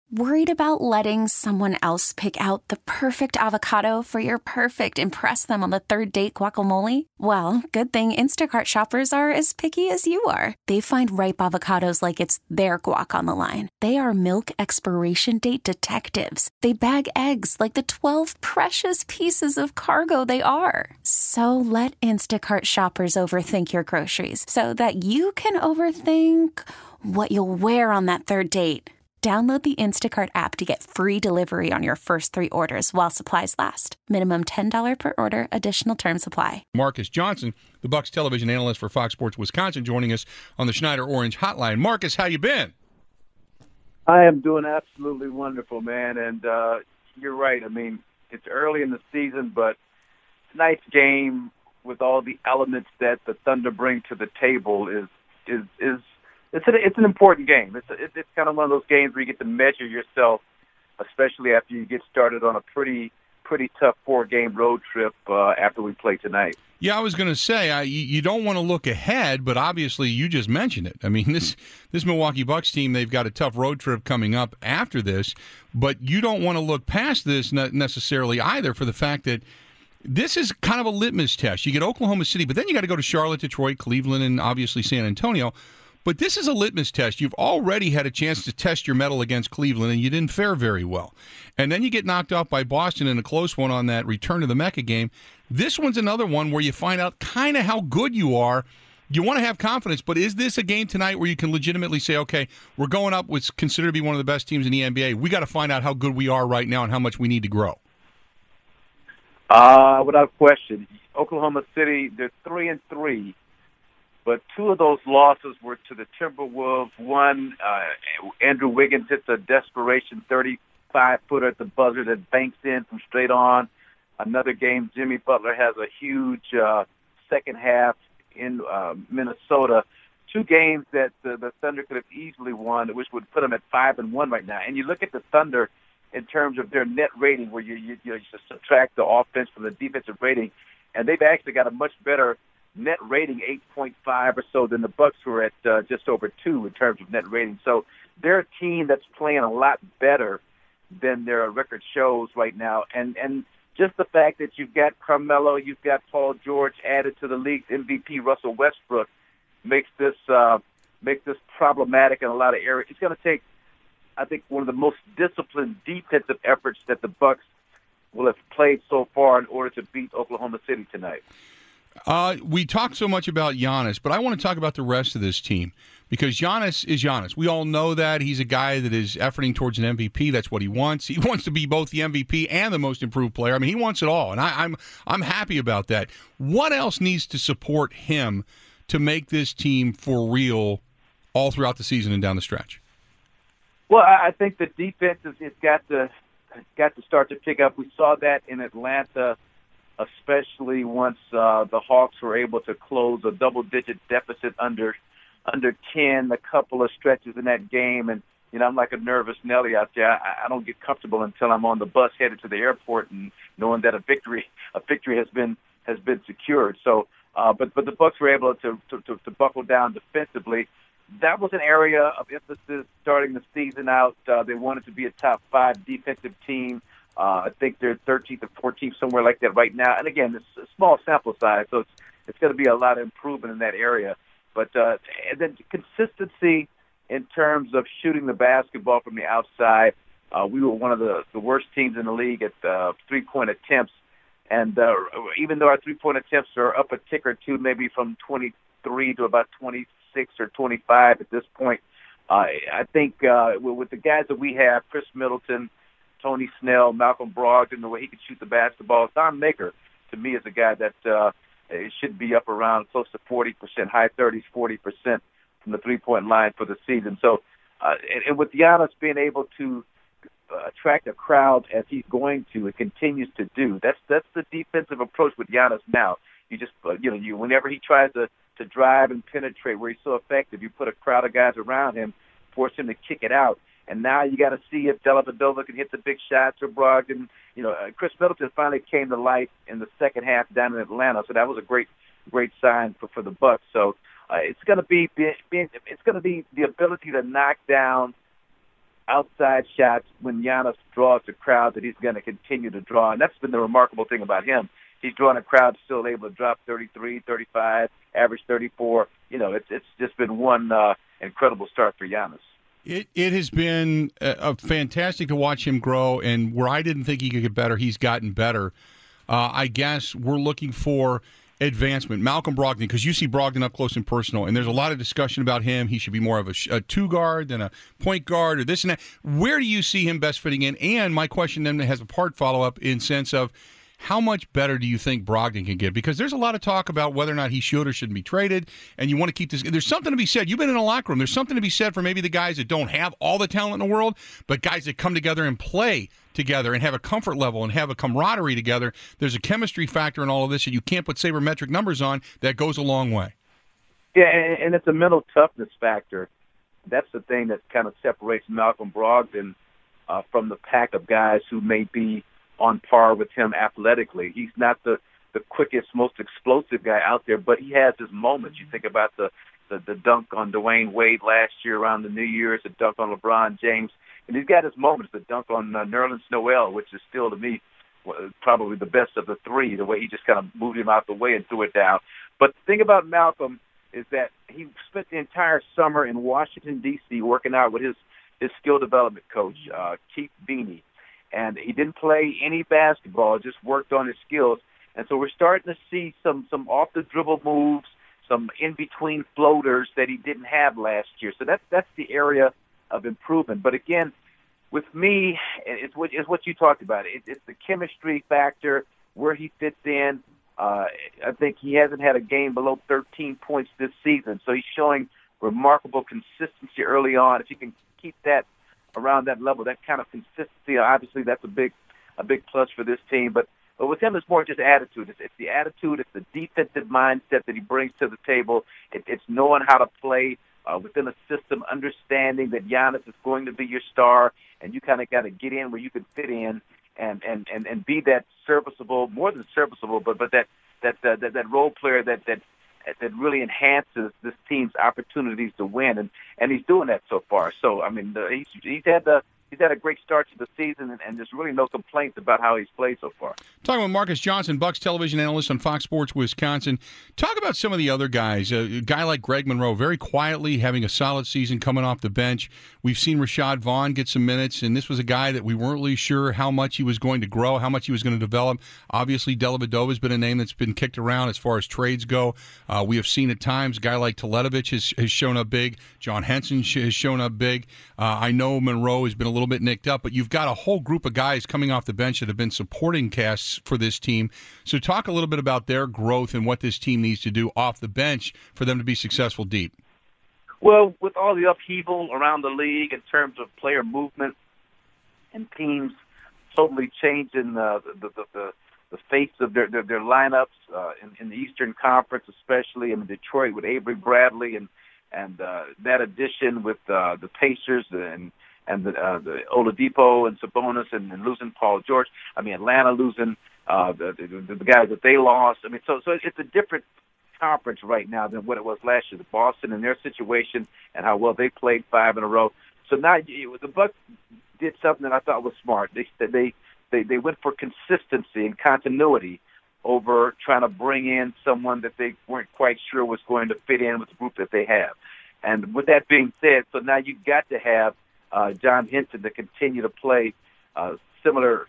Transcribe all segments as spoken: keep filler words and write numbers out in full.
Worried about letting someone else pick out the perfect avocado for your perfect impress them on the third date guacamole? Well, good thing Instacart shoppers are as picky as you are. They find ripe avocados like it's their guac on the line. They are milk expiration date detectives. They bag eggs like the twelve precious pieces of cargo they are. So let Instacart shoppers overthink your groceries so that you can overthink what you'll wear on that third date. Download the Instacart app to get free delivery on your first three orders while supplies last. Minimum ten dollars per order. Additional terms apply. Marcus Johnson, the Bucks television analyst for Fox Sports Wisconsin, joining us on the Schneider Orange Hotline. Marcus, how you been? I am doing absolutely wonderful, man. And uh, you're right. I mean, it's early in the season, but tonight's game with all the elements that the Thunder bring to the table is is is. It's an, it's an important game. It's, a, it's kind of one of those games where you get to measure yourself, especially after you get started on a pretty pretty tough four-game road trip uh, after we play tonight. Yeah, I was going to say, I, you don't want to look ahead, but obviously you just mentioned it. I mean, this this Milwaukee Bucks team, they've got a tough road trip coming up after this, but you don't want to look past this necessarily either for the fact that this is kind of a litmus test. You get Oklahoma City, but then you got to go to Charlotte, Detroit, Cleveland, and obviously San Antonio. But this is a litmus test. You've already had a chance to test your mettle against Cleveland, and you didn't fare very well. And then you get knocked off by Boston in a close one on that return to the Mecca game. This one's another one where you find out kind of how good you are. You want to have confidence, but is this a game tonight where you can legitimately say, okay, we're going up with considered to be one of the best teams in the N B A. We got to find out how good we are right now and how much we need to grow? Uh, without question. Oklahoma City, they're three and three. But two of those losses were to the Timberwolves. One, uh, Andrew Wiggins hits a desperation thirty-five-footer at the buzzer that banks in from straight on. Another game, Jimmy Butler has a huge uh, second half in uh, Minnesota. Two games that uh, the Thunder could have easily won, which would put them at five and one right now. And you look at the Thunder in terms of their net rating, where you you, you, know, you subtract the offense from the defensive rating, and they've actually got a much better net rating, eight point five or so, than the Bucks were at uh, just over two in terms of net rating. So they're a team that's playing a lot better than their record shows right now. And and just the fact that you've got Carmelo, you've got Paul George added to the league's M V P, Russell Westbrook, makes this uh, makes this problematic in a lot of areas. It's going to take, I think, one of the most disciplined defensive efforts that the Bucks will have played so far in order to beat Oklahoma City tonight. Uh, we talk so much about Giannis, but I want to talk about the rest of this team because Giannis is Giannis. We all know that. He's a guy that is efforting towards an M V P. That's what he wants. He wants to be both the M V P and the most improved player. I mean, he wants it all, and I, I'm I'm happy about that. What else needs to support him to make this team for real all throughout the season and down the stretch? Well, I think the defense has it's got to got to start to pick up. We saw that in Atlanta, especially once uh, the Hawks were able to close a double-digit deficit under under ten, a couple of stretches in that game. And, you know, I'm like a nervous Nelly out there. I, I don't get comfortable until I'm on the bus headed to the airport and knowing that a victory a victory has been has been secured. So, uh, but but the Bucks were able to, to, to, to buckle down defensively. That was an area of emphasis starting the season out. Uh, they wanted to be a top five defensive team. Uh, I think they're thirteenth or fourteenth, somewhere like that right now. And again, it's a small sample size, so it's it's going to be a lot of improvement in that area. But uh, and then consistency in terms of shooting the basketball from the outside. Uh, we were one of the, the worst teams in the league at uh, three-point attempts. And uh, even though our three-point attempts are up a tick or two, maybe from twenty-three to about twenty-six or twenty-five at this point, uh, I think uh, with the guys that we have, Chris Middleton, Tony Snell, Malcolm Brogdon, the way he can shoot the basketball, Thon Maker, to me, is a guy that uh, should be up around close to forty percent, high thirties, forty percent from the three-point line for the season. So, uh, and, and with Giannis being able to uh, attract a crowd as he's going to and continues to do, that's that's the defensive approach with Giannis now. You just, uh, you know, you whenever he tries to, to drive and penetrate where he's so effective, you put a crowd of guys around him, force him to kick it out. And now you got to see if Dellavedova can hit the big shots or Brogdon. You know, uh, Chris Middleton finally came to life in the second half down in Atlanta, so that was a great, great sign for, for the Bucks. So uh, it's going to be, be, be it's going to be the ability to knock down outside shots when Giannis draws the crowd that he's going to continue to draw. And that's been the remarkable thing about him. He's drawing a crowd still able to drop thirty-three, thirty-five, average thirty-four. You know, it's it's just been one uh, incredible start for Giannis. It it has been a, a fantastic to watch him grow, and where I didn't think he could get better, he's gotten better. Uh, I guess we're looking for advancement. Malcolm Brogdon, because you see Brogdon up close and personal, and there's a lot of discussion about him. He should be more of a, a two guard than a point guard or this and that. Where do you see him best fitting in? And my question then has a part follow-up in sense of, how much better do you think Brogdon can get? Because there's a lot of talk about whether or not he should or shouldn't be traded, and you want to keep this. There's something to be said. You've been in a locker room. There's something to be said for maybe the guys that don't have all the talent in the world, but guys that come together and play together and have a comfort level and have a camaraderie together. There's a chemistry factor in all of this that you can't put sabermetric numbers on that goes a long way. Yeah, and it's a mental toughness factor. That's the thing that kind of separates Malcolm Brogdon uh, from the pack of guys who may be on par with him athletically. He's not the, the quickest, most explosive guy out there, but he has his moments. You think about the, the, the dunk on Dwayne Wade last year around the New Year's, the dunk on LeBron James, and he's got his moments, the dunk on uh, Nerlens Noel, which is still, to me, probably the best of the three, the way he just kind of moved him out the way and threw it down. But the thing about Malcolm is that he spent the entire summer in Washington, D C, working out with his, his skill development coach, uh, Keith Beanie. And he didn't play any basketball, just worked on his skills. And so we're starting to see some, some off-the-dribble moves, some in-between floaters that he didn't have last year. So that's, that's the area of improvement. But again, with me, it's what, it's what you talked about. It, it's the chemistry factor, where he fits in. Uh, I think he hasn't had a game below thirteen points this season. So he's showing remarkable consistency early on. If he can keep that around that level, that kind of consistency, obviously that's a big a big plus for this team. But, but with him, it's more just attitude. It's, it's the attitude. It's the defensive mindset that he brings to the table. It, it's knowing how to play uh, within a system, understanding that Giannis is going to be your star, and you kind of got to get in where you can fit in and, and, and, and be that serviceable, more than serviceable, but but that that uh, that, that role player that that that really enhances this team's opportunities to win, and, and he's doing that so far. So, I mean, the, he's, he's had the he's had a great start to the season, and, and there's really no complaints about how he's played so far. Talking with Marcus Johnson, Bucks television analyst on Fox Sports Wisconsin. Talk about some of the other guys. A guy like Greg Monroe, very quietly having a solid season coming off the bench. We've seen Rashad Vaughn get some minutes, and this was a guy that we weren't really sure how much he was going to grow, how much he was going to develop. Obviously, Dellavedova has been a name that's been kicked around as far as trades go. Uh, we have seen at times a guy like Teletovic has, has shown up big. John Henson has shown up big. Uh, I know Monroe has been a little bit nicked up, but you've got a whole group of guys coming off the bench that have been supporting casts for this team. So talk a little bit about their growth and what this team needs to do off the bench for them to be successful deep. Well, with all the upheaval around the league in terms of player movement and teams totally changing uh, the, the, the, the face of their, their, their lineups uh, in, in the Eastern Conference especially, in Detroit with Avery Bradley and, and uh, that addition with uh, the Pacers and and the, uh, the Oladipo and Sabonis and, and losing Paul George. I mean, Atlanta losing uh, the, the, the guys that they lost. I mean, so so it's a different conference right now than what it was last year. The Boston and their situation and how well they played five in a row. So now you, the Bucks did something that I thought was smart. They they they they went for consistency and continuity over trying to bring in someone that they weren't quite sure was going to fit in with the group that they have. And with that being said, so now you've got to have uh, John Henson to continue to play uh, similar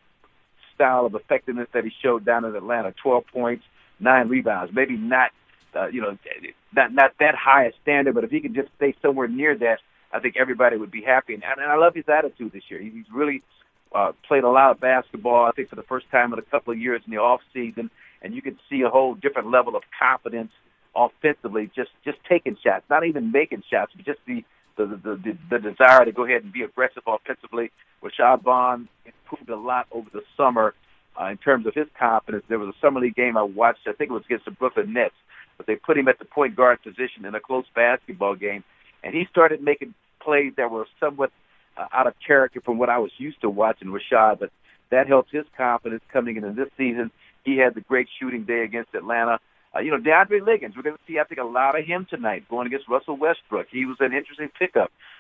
style of effectiveness that he showed down in Atlanta, twelve points, nine rebounds. Maybe not, uh, you know, not not that high a standard, but if he could just stay somewhere near that, I think everybody would be happy. And, and I love his attitude this year. He's really uh, played a lot of basketball, I think, for the first time in a couple of years in the off season, and you can see a whole different level of confidence offensively, just just taking shots, not even making shots, but just the the the, the, the desire to go ahead and be aggressive offensively. Rashad Vaughn improved a lot over the summer uh, in terms of his confidence. There was a summer league game I watched, I think it was against the Brooklyn Nets, but they put him at the point guard position in a close basketball game, and he started making plays that were somewhat uh, out of character from what I was used to watching Rashad, but that helped his confidence coming into this season. He had the great shooting day against Atlanta. Uh, you know, DeAndre Liggins, we're going to see, I think, a lot of him tonight going against Russell Westbrook. He was an interesting pickup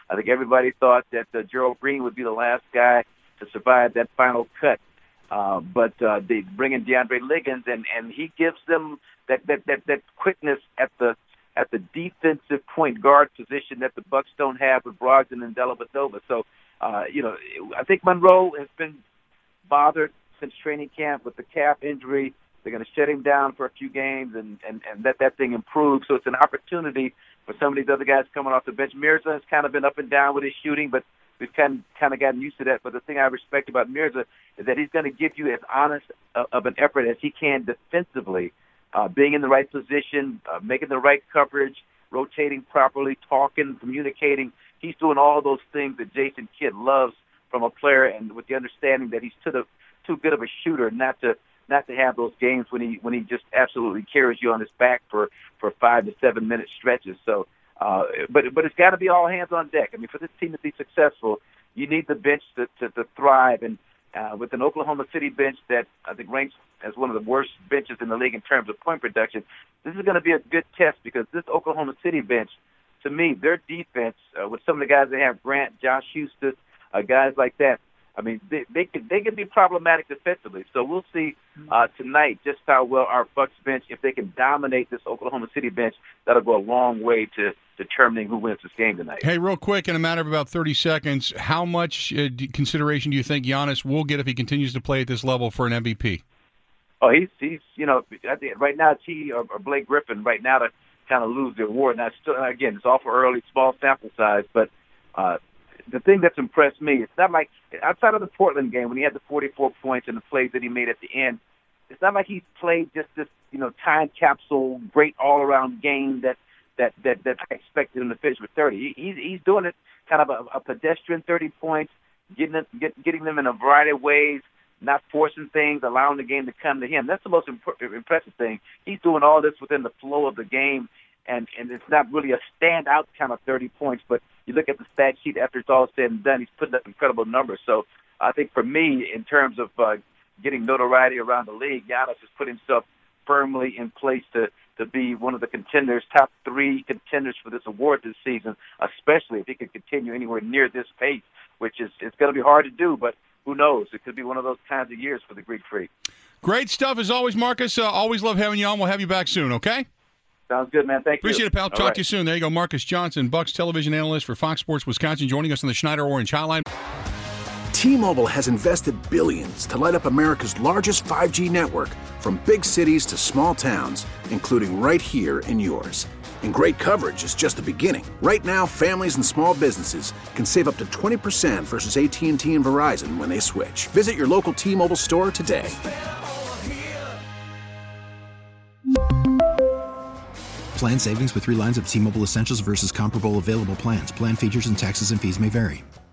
I think everybody thought that uh, Gerald Green would be the last guy to survive that final cut. Uh, but uh, they bring in DeAndre Liggins, and, and he gives them that, that, that, that quickness at the at the defensive point guard position that the Bucks don't have with Brogdon and Dellavedova. So, uh, you know, I think Monroe has been bothered since training camp with the calf injury. They're going to shut him down for a few games and, and, and let that thing improve. So it's an opportunity for some of these other guys coming off the bench. Mirza has kind of been up and down with his shooting, but we've kind of, kind of gotten used to that. But the thing I respect about Mirza is that he's going to give you as honest of an effort as he can defensively, uh, being in the right position, uh, making the right coverage, rotating properly, talking, communicating. He's doing all those things that Jason Kidd loves from a player, and with the understanding that he's too, the, too good of a shooter not to not to have those games when he when he just absolutely carries you on his back for, for five to seven minute stretches. So, uh, but but it's got to be all hands on deck. I mean, for this team to be successful, you need the bench to, to, to thrive. And uh, with an Oklahoma City bench that I think ranks as one of the worst benches in the league in terms of point production, this is going to be a good test because this Oklahoma City bench, to me, their defense, uh, with some of the guys they have, Grant, Josh Houston, uh, guys like that, I mean, they they can, they can be problematic defensively. So we'll see uh, tonight just how well our Bucks bench, if they can dominate this Oklahoma City bench, that'll go a long way to determining who wins this game tonight. Hey, real quick, in a matter of about thirty seconds, how much uh, consideration do you think Giannis will get if he continues to play at this level for an M V P? Oh, he's, he's you know, I think right now it's he or, or Blake Griffin right now to kind of lose the award. Now, still, again, it's awful early, small sample size, but uh, the thing that's impressed me, it's not like, outside of the Portland game when he had the forty-four points and the plays that he made at the end, it's not like he's played just this, you know, time capsule, great all-around game that that that, that I expected him to finish with thirty. He, he's he's doing it kind of a, a pedestrian thirty points, getting it, get, getting them in a variety of ways, not forcing things, allowing the game to come to him. That's the most imp- impressive thing. He's doing all this within the flow of the game, and, and it's not really a standout kind of thirty points, but you look at the stat sheet after it's all said and done, he's putting up incredible numbers. So I think for me, in terms of uh, getting notoriety around the league, Giannis has put himself firmly in place to, to be one of the contenders, top three contenders for this award this season, especially if he could continue anywhere near this pace, which is it's going to be hard to do, but who knows? It could be one of those kinds of years for the Greek Freak. Great stuff as always, Marcus. Uh, always love having you on. We'll have you back soon, okay? Sounds good, man. Thank you. Appreciate it, pal. Talk right. to you soon. There you go, Marcus Johnson, Bucks television analyst for Fox Sports Wisconsin, joining us on the Schneider Orange Hotline. T-Mobile has invested billions to light up America's largest five G network, from big cities to small towns, including right here in yours. And great coverage is just the beginning. Right now, families and small businesses can save up to twenty percent versus A T and T and Verizon when they switch. Visit your local T-Mobile store today. Plan savings with three lines of T-Mobile Essentials versus comparable available plans. Plan features and taxes and fees may vary.